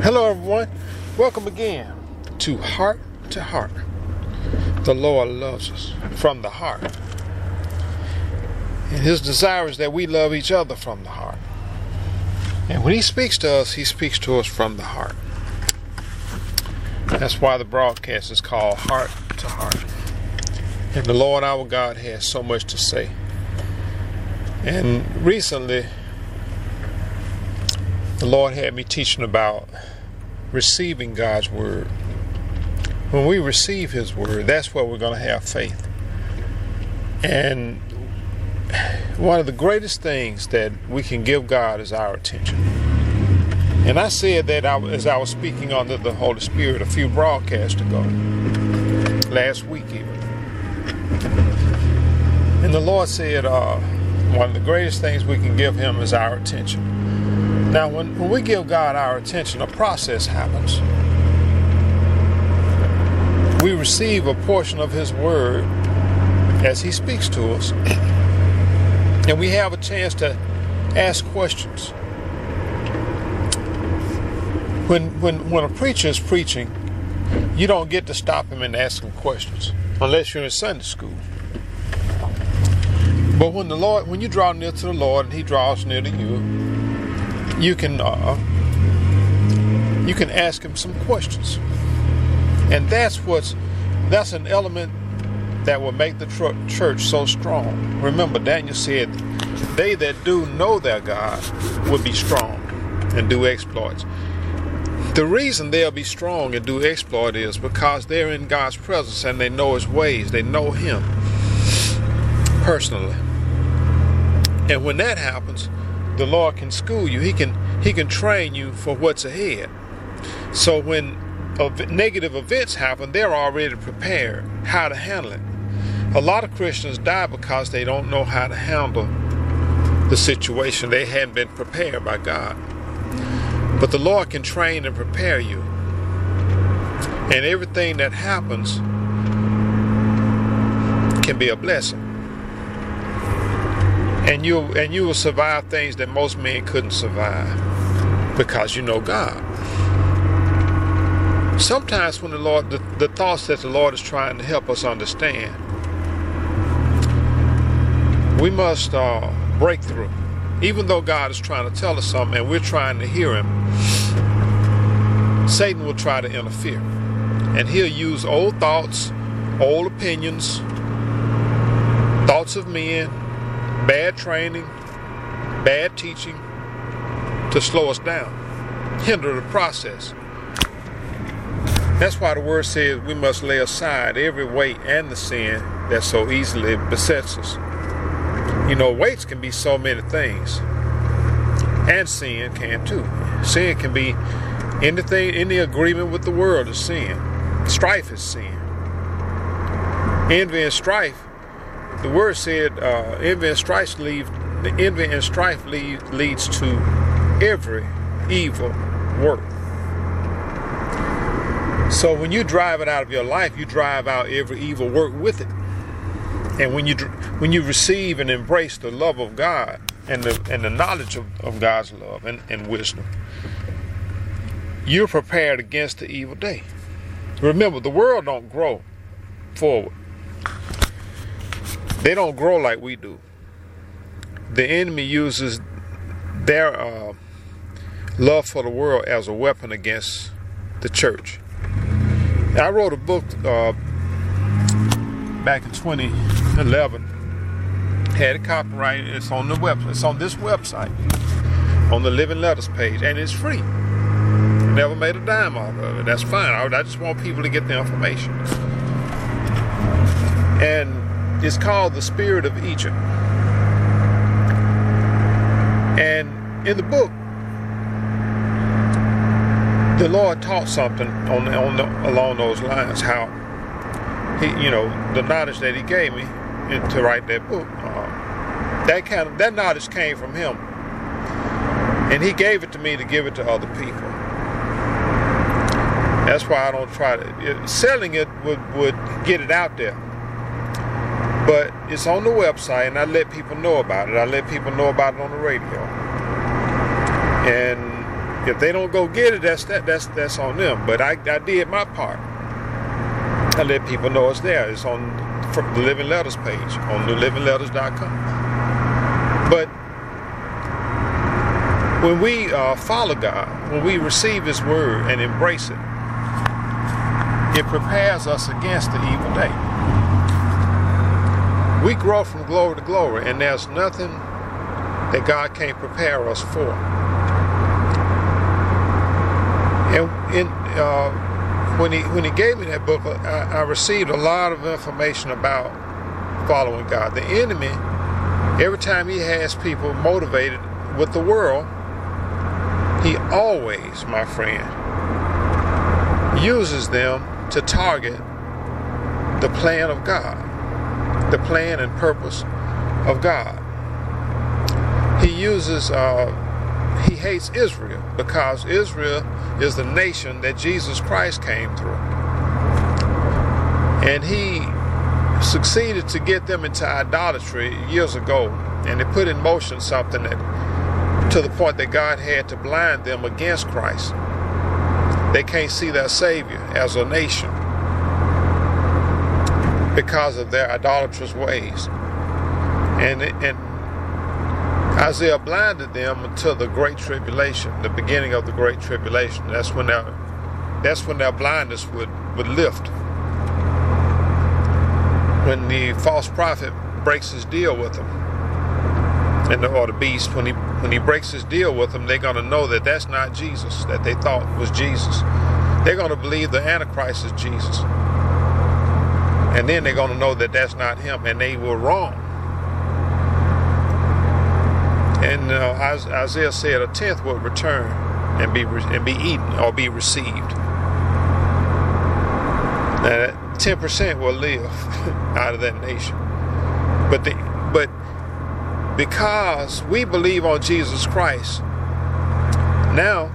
Hello everyone, welcome again to Heart to Heart. The Lord loves us from the heart. And His desire is that we love each other from the heart. And when He speaks to us from the heart. That's why the broadcast is called Heart to Heart. And the Lord our God has so much to say. And recently, the Lord had me teaching about receiving God's word. When we receive His word, that's where we're going to have faith. And one of the greatest things that we can give God is our attention. And I said that as I was speaking under the Holy Spirit a few broadcasts ago, last week even. And the Lord said one of the greatest things we can give Him is our attention. Now, when we give God our attention, a process happens. We receive a portion of His word as He speaks to us. And we have a chance to ask questions. When a preacher is preaching, you don't get to stop him and ask him questions, unless you're in Sunday school. But when you draw near to the Lord and He draws near to you, you can ask Him some questions, and that's an element that will make the church so strong. Remember, Daniel said, "They that do know their God will be strong and do exploits." The reason they'll be strong and do exploit is because they're in God's presence and they know His ways. They know Him personally, and when that happens, the Lord can school you. He can train you for what's ahead. So when negative events happen, they're already prepared how to handle it. A lot of Christians die because they don't know how to handle the situation. They hadn't been prepared by God. But the Lord can train and prepare you. And everything that happens can be a blessing. And you will survive things that most men couldn't survive because you know God. Sometimes when the thoughts that the Lord is trying to help us understand, we must break through. Even though God is trying to tell us something and we're trying to hear Him, Satan will try to interfere. And he'll use old thoughts, old opinions, thoughts of men, bad training, bad teaching to slow us down, hinder the process. That's why the word says we must lay aside every weight and the sin that so easily besets us. You know, weights can be so many things, and sin can too. Sin can be anything, any agreement with the world is sin. Strife is sin. Envy and strife. The word said envy and strife leads to every evil work. So when you drive it out of your life, you drive out every evil work with it. And when you receive and embrace the love of God and the knowledge of God's love and wisdom, you're prepared against the evil day. Remember, the world don't grow forward. They don't grow like we do. The enemy uses their love for the world as a weapon against the church. I wrote a book back in 2011. Had it copyrighted. It's on the web. It's on this website, on the Living Letters page, and it's free. Never made a dime off of it. That's fine. I just want people to get the information. And it's called The Spirit of Egypt. And in the book, the Lord taught something along those lines. How He, the knowledge that He gave me to write that book, that knowledge came from Him, and He gave it to me to give it to other people. That's why I don't try to. Selling it would get it out there. But it's on the website, and I let people know about it. I let people know about it on the radio. And If they don't go get it, that's on them. But I did my part. I let people know it's there. It's on the Living Letters page on thelivingletters.com. But when we follow God, when we receive His word and embrace it, it prepares us against the evil day. We grow from glory to glory, and there's nothing that God can't prepare us for. And when he gave me that book, I received a lot of information about following God. The enemy, every time he has people motivated with the world, he always, my friend, uses them to target the plan of God, the plan and purpose of God. He hates Israel because Israel is the nation that Jesus Christ came through. And he succeeded to get them into idolatry years ago, and they put in motion something that, to the point that God had to blind them against Christ. They can't see their Savior as a nation because of their idolatrous ways. And Isaiah blinded them until the Great Tribulation, the beginning of the Great Tribulation. That's when their blindness would lift. When the false prophet breaks his deal with them, or the beast, when he breaks his deal with them, they're going to know that that's not Jesus, that they thought was Jesus. They're going to believe the Antichrist is Jesus. And then they're going to know that that's not him, and they were wrong. And Isaiah said a tenth will return and be eaten or be received. Now, 10% will live out of that nation. But because we believe on Jesus Christ, now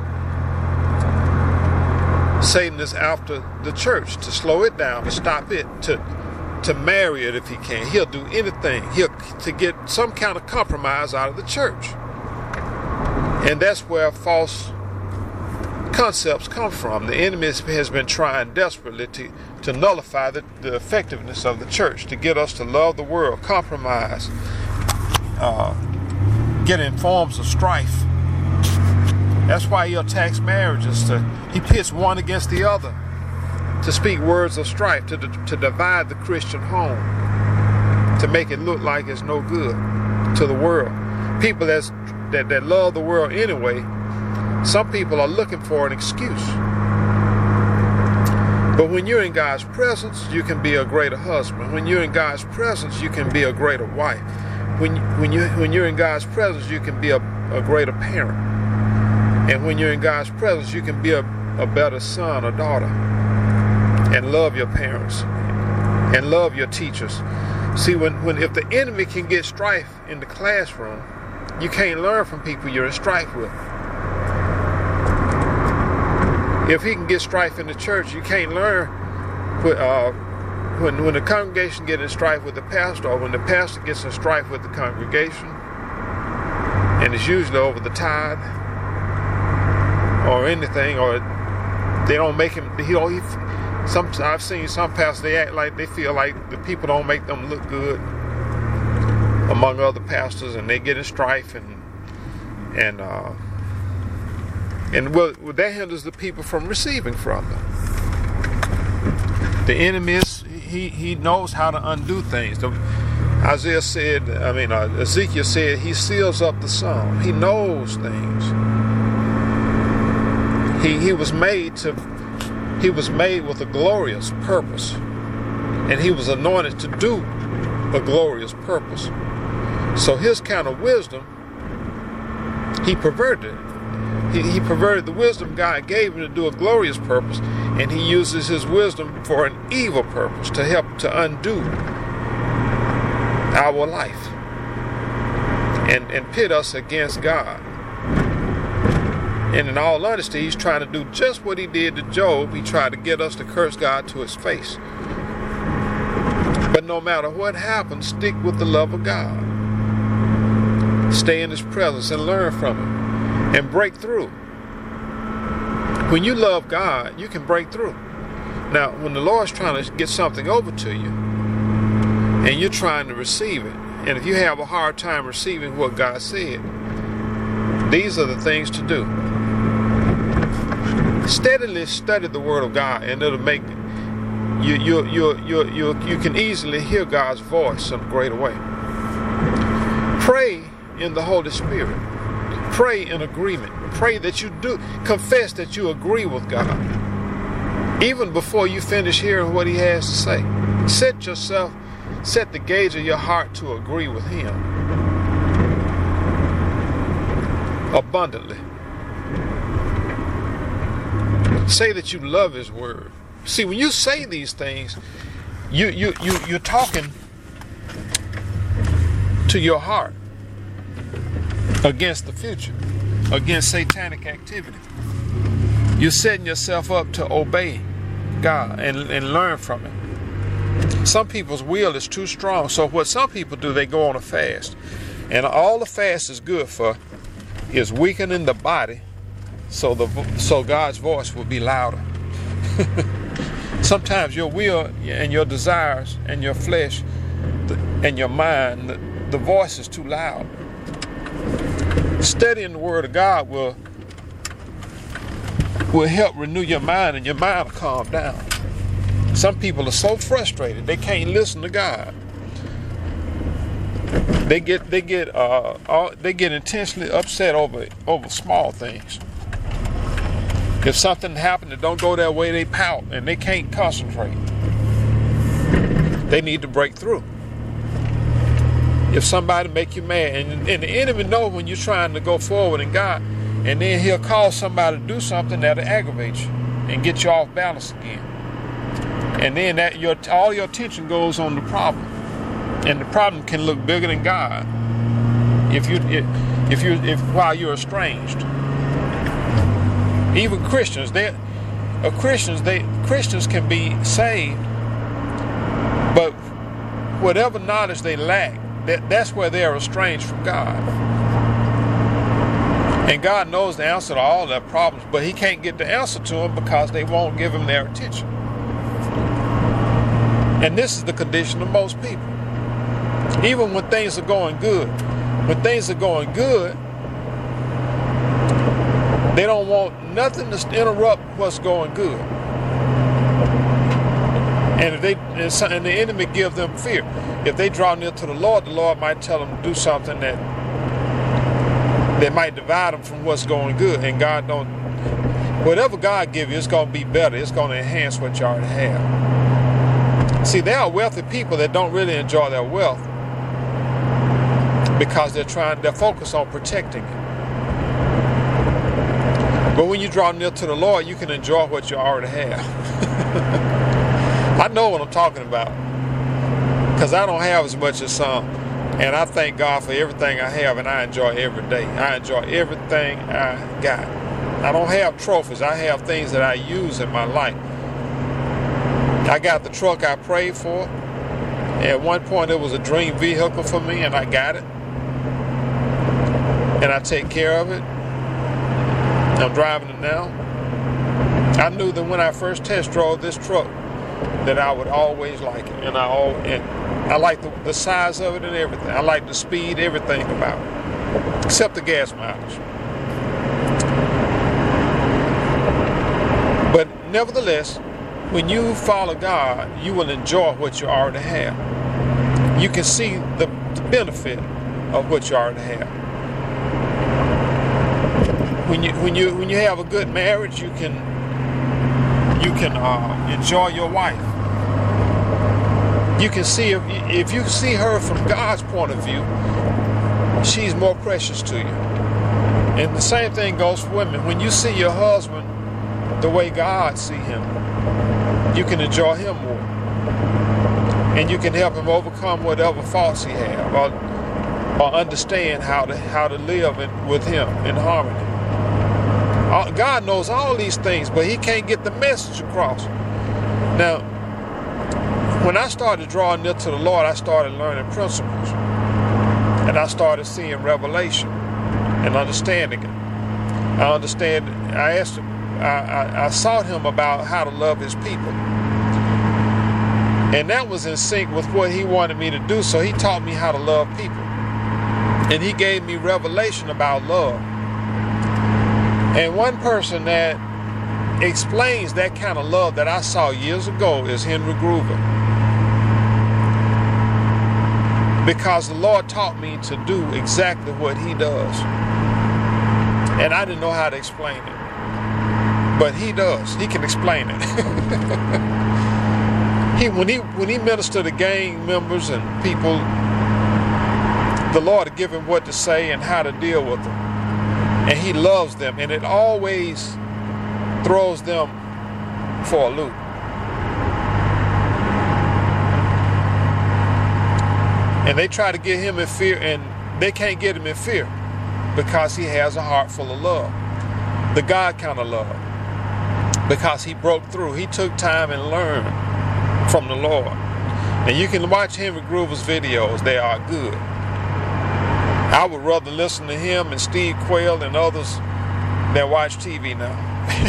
Satan is after the church to slow it down, to stop it, to marry it if he can. He'll do anything to get some kind of compromise out of the church. And that's where false concepts come from. The enemy has been trying desperately to nullify the effectiveness of the church, to get us to love the world, compromise, get in forms of strife. That's why he attacks marriages. He pits one against the other, to speak words of strife, to divide the Christian home, to make it look like it's no good to the world. People that love the world anyway, some people are looking for an excuse. But when you're in God's presence, you can be a greater husband. When you're in God's presence, you can be a greater wife. When you're in God's presence, you can be a greater parent. And when you're in God's presence, you can be a better son or daughter. And love your parents and love your teachers. See, if the enemy can get strife in the classroom, you can't learn from people you're in strife with. If he can get strife in the church, you can't learn. When the congregation gets in strife with the pastor, or when the pastor gets in strife with the congregation, and it's usually over the tithe or anything, or they don't make him. I've seen some pastors, they act like they feel like the people don't make them look good among other pastors, and they get in strife, and that hinders the people from receiving from them. The enemy he knows how to undo things. Ezekiel said he seals up the sum. He knows things. He was made with a glorious purpose, and he was anointed to do a glorious purpose. So his kind of wisdom, he perverted it. He perverted the wisdom God gave him to do a glorious purpose, and he uses his wisdom for an evil purpose, to help to undo our life and pit us against God. And in all honesty, he's trying to do just what he did to Job. He tried to get us to curse God to his face. But no matter what happens, stick with the love of God. Stay in his presence and learn from him. And break through. When you love God, you can break through. Now, when the Lord's trying to get something over to you, and you're trying to receive it, and if you have a hard time receiving what God said, these are the things to do. Steadily study the Word of God, and it'll make you can easily hear God's voice in a greater way. Pray in the Holy Spirit. Pray in agreement. Pray that you do confess that you agree with God, even before you finish hearing what He has to say. Set the gauge of your heart to agree with Him abundantly. Say that you love His Word. See, when you say these things, you're talking to your heart against the future, against satanic activity. You're setting yourself up to obey God and learn from Him. Some people's will is too strong, so what some people do, they go on a fast, and all the fast is good for is weakening the body, so God's voice will be louder. Sometimes your will and your desires and your flesh and your mind, the voice is too loud. Studying the Word of God will help renew your mind, and your mind will calm down. Some people are so frustrated they can't listen to God. They get intensely upset over small things. If something happened that don't go their way, they pout and they can't concentrate. They need to break through. If somebody make you mad, and the enemy knows when you're trying to go forward in God, and then he'll cause somebody to do something that'll aggravate you and get you off balance again. And then all your attention goes on the problem, and the problem can look bigger than God if while you're estranged. Even Christians, Christians can be saved, but whatever knowledge they lack, that's where they are estranged from God. And God knows the answer to all their problems, but He can't get the answer to them because they won't give Him their attention. And this is the condition of most people. Even when things are going good, they don't want nothing to interrupt what's going good. And the enemy gives them fear. If they draw near to the Lord might tell them to do something that might divide them from what's going good. And God don't. Whatever God gives you, it's going to be better. It's going to enhance what you already have. See, there are wealthy people that don't really enjoy their wealth because they're focused on protecting it. But when you draw near to the Lord, you can enjoy what you already have. I know what I'm talking about, because I don't have as much as some, and I thank God for everything I have, and I enjoy every day. I enjoy everything I got. I don't have trophies. I have things that I use in my life. I got the truck I prayed for. At one point, it was a dream vehicle for me, and I got it. And I take care of it. I'm driving it now. I knew that when I first test drove this truck that I would always like it. And I like the size of it and everything. I like the speed, everything about it. Except the gas mileage. But nevertheless, when you follow God, you will enjoy what you already have. You can see the benefit of what you already have. When you have a good marriage, you can enjoy your wife. You can see if you see her from God's point of view, she's more precious to you. And the same thing goes for women. When you see your husband the way God sees him, you can enjoy him more. And you can help him overcome whatever faults he has, or understand how to live with him in harmony. God knows all these things, but He can't get the message across. Now, when I started drawing near to the Lord, I started learning principles. And I started seeing revelation and understanding it. I asked Him, I sought him about how to love his people. And that was in sync with what he wanted me to do. So he taught me how to love people. And he gave me revelation about love. And one person that explains that kind of love that I saw years ago is Henry Groover. Because the Lord taught me to do exactly what he does. And I didn't know how to explain it. But he does. He can explain it. When he ministered to gang members and people, the Lord will give him what to say and how to deal with them. And he loves them. And it always throws them for a loop. And they try to get him in fear, and they can't get him in fear because he has a heart full of love. The God kind of love. Because he broke through. He took time and learned from the Lord. And you can watch Henry Groover's videos. They are good. I would rather listen to him and Steve Quayle and others than watch TV now.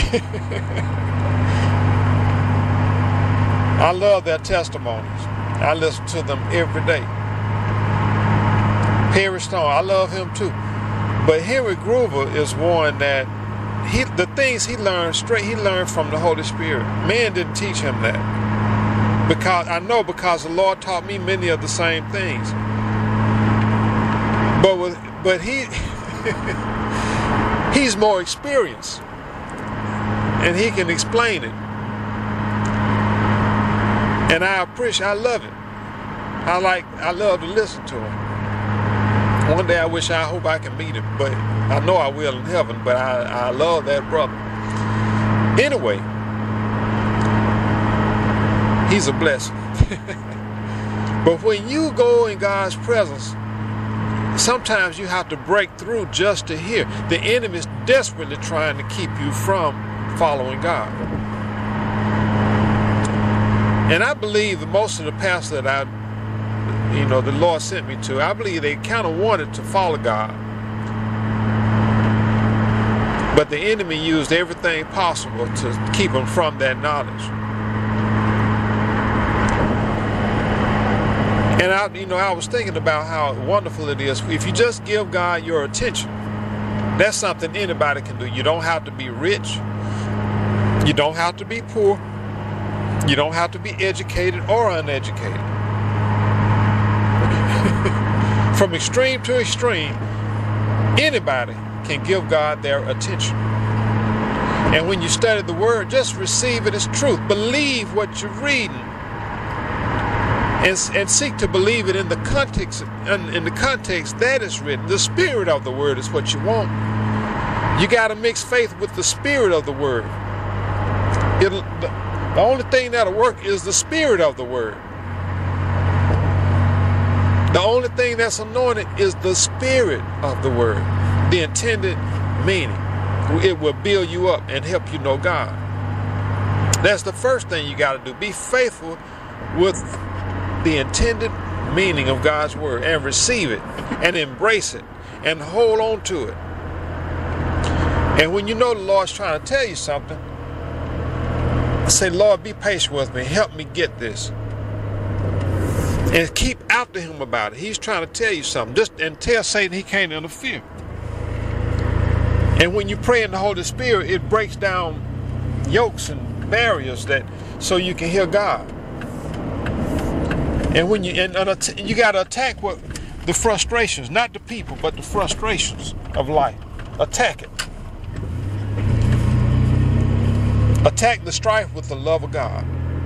I love their testimonies. I listen to them every day. Perry Stone, I love him too. But Henry Groover is one that the things he learned from the Holy Spirit. Man didn't teach him that. Because the Lord taught me many of the same things. But he's more experienced. And he can explain it. And I love it. I love to listen to him. One day I hope I can meet him, but I know I will in heaven, but I love that brother. Anyway, he's a blessing. But when you go in God's presence, sometimes you have to break through just to hear. The enemy is desperately trying to keep you from following God. And I believe that most of the pastors that the Lord sent me to, I believe they kind of wanted to follow God. But the enemy used everything possible to keep them from that knowledge. And I was thinking about how wonderful it is if you just give God your attention. That's something anybody can do. You don't have to be rich. You don't have to be poor. You don't have to be educated or uneducated. From extreme to extreme, anybody can give God their attention. And when you study the Word, just receive it as truth. Believe what you're reading. And seek to believe it in the context that is written. The spirit of the Word is what you want. You got to mix faith with the spirit of the Word. The only thing that'll work is the spirit of the Word. The only thing that's anointed is the spirit of the Word, the intended meaning. It will build you up and help you know God. That's the first thing you got to do. Be faithful with the intended meaning of God's Word and receive it and embrace it and hold on to it. And when you know the Lord's trying to tell you something, say, Lord, be patient with me. Help me get this. And keep after him about it. He's trying to tell you something. And tell Satan he can't interfere. And when you pray in the Holy Spirit, it breaks down yokes and barriers so you can hear God. And when you got to attack the frustrations, not the people, but the frustrations of life. Attack it. Attack the strife with the love of God.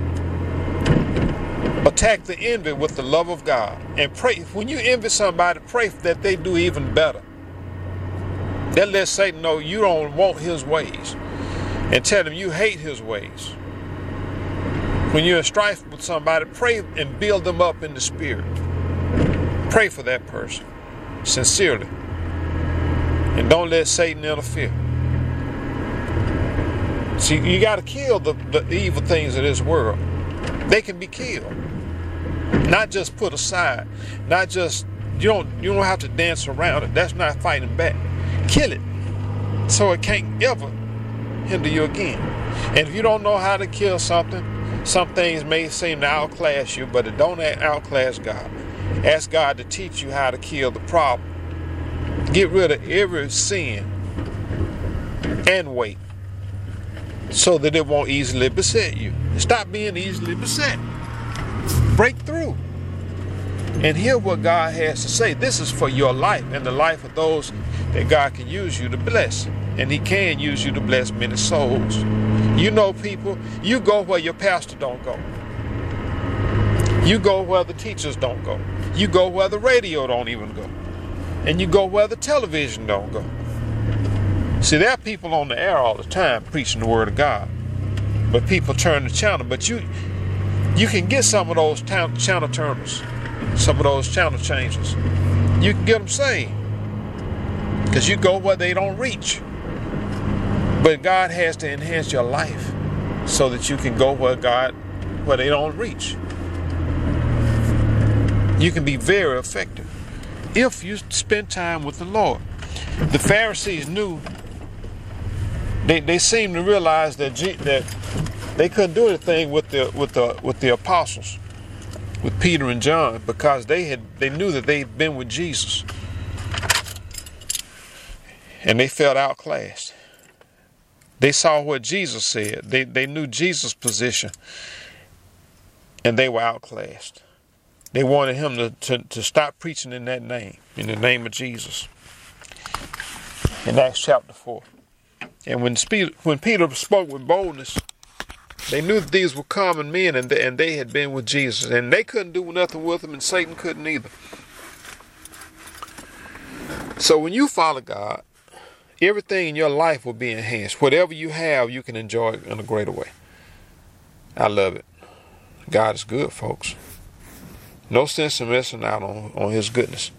Attack the envy with the love of God. And pray. When you envy somebody, pray that they do even better. That lets Satan know you don't want his ways. And tell him you hate his ways. When you're in strife with somebody, pray and build them up in the spirit. Pray for that person sincerely. And don't let Satan interfere. See, you got to kill the evil things of this world. They can be killed. Not just put aside. Not just, you don't have to dance around it. That's not fighting back. Kill it. So it can't ever hinder you again. And if you don't know how to kill something, some things may seem to outclass you, but it don't outclass God. Ask God to teach you how to kill the problem. Get rid of every sin and weight so that it won't easily beset you. Stop being easily beset. Break through and hear what God has to say. This is for your life and the life of those that God can use you to bless. And he can use you to bless many souls. You know, people, you go where your pastor don't go. You go where the teachers don't go. You go where the radio don't even go. And you go where the television don't go. See, there are people on the air all the time preaching the word of God. But people turn the channel. But you can get some of those channel turners, some of those channel changers. You can get them saved. Because you go where they don't reach. But God has to enhance your life so that you can go where they don't reach. You can be very effective if you spend time with the Lord. The Pharisees knew, they seemed to realize that they couldn't do anything with the apostles, with Peter and John, because they knew that they'd been with Jesus. And they felt outclassed. They saw what Jesus said. They knew Jesus' position. And they were outclassed. They wanted him to stop preaching in that name, in the name of Jesus. In Acts chapter 4. And when Peter spoke with boldness, they knew that these were common men and they had been with Jesus. And they couldn't do nothing with them, and Satan couldn't either. So when you follow God, everything in your life will be enhanced. Whatever you have, you can enjoy it in a greater way. I love it. God is good, folks. No sense in missing out on his goodness.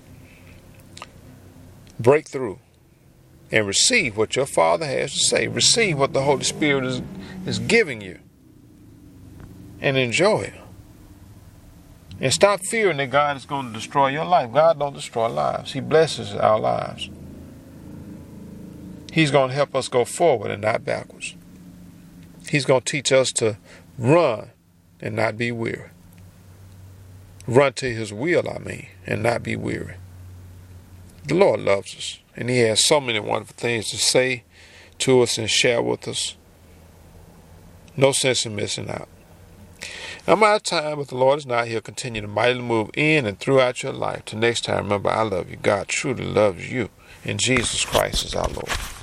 Break through and receive what your Father has to say. Receive what the Holy Spirit is giving you. And enjoy it. And stop fearing that God is going to destroy your life. God don't destroy lives. He blesses our lives. He's going to help us go forward and not backwards. He's going to teach us to run and not be weary. Run to his will, and not be weary. The Lord loves us, and he has so many wonderful things to say to us and share with us. No sense in missing out. I'm out of time, but the Lord is not. He'll continue to mightily move in and throughout your life. Till next time, remember, I love you. God truly loves you, and Jesus Christ is our Lord.